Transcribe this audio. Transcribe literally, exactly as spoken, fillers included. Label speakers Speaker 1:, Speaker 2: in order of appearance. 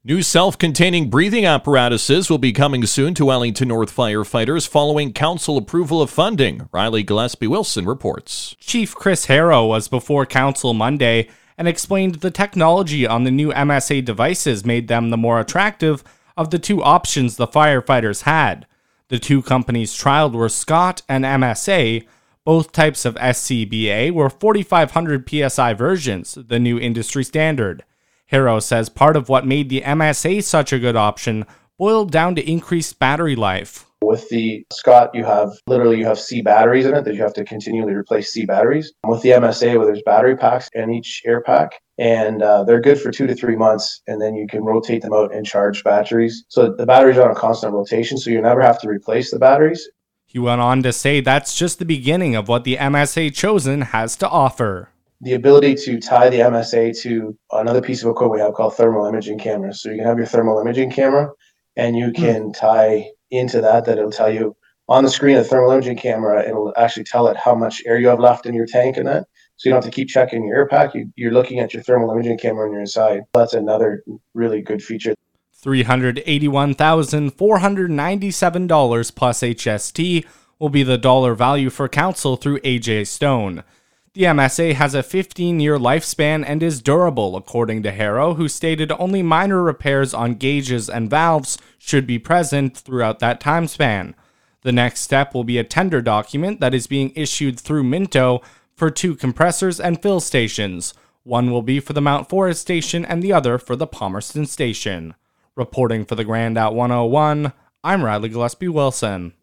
Speaker 1: New self-containing breathing apparatuses will be coming soon to Wellington North firefighters following council approval of funding. Riley Gillespie-Wilson reports.
Speaker 2: Chief Chris Harrow was before council Monday and explained the technology on the new M S A devices made them the more attractive of the two options the firefighters had. The two companies trialed were Scott and M S A. Both types of S C B A were forty-five hundred P S I versions, the new industry standard. Harrow says part of what made the M S A such a good option boiled down to increased battery life.
Speaker 3: With the Scott, you have literally you have C batteries in it that you have to continually replace C batteries. With the M S A, where there's battery packs in each air pack, and uh, they're good for two to three months, and then you can rotate them out and charge batteries. So the batteries are on a constant rotation, so you never have to replace the batteries.
Speaker 2: He went on to say that's just the beginning of what the M S A Chosen has to offer.
Speaker 3: The ability to tie the M S A to another piece of equipment we have called thermal imaging cameras. So you can have your thermal imaging camera, and you can mm. tie into that, that it'll tell you on the screen of the thermal imaging camera, it'll actually tell it how much air you have left in your tank and that. So you don't have to keep checking your air pack. You, you're looking at your thermal imaging camera on your inside. That's another really good feature.
Speaker 2: three hundred eighty-one thousand four hundred ninety-seven dollars plus H S T will be the dollar value for council through A J Stone. The M S A has a fifteen-year lifespan and is durable, according to Harrow, who stated only minor repairs on gauges and valves should be present throughout that time span. The next step will be a tender document that is being issued through Minto for two compressors and fill stations. One will be for the Mount Forest station and the other for the Palmerston station. Reporting for the Grand at one oh one, I'm Riley Gillespie-Wilson.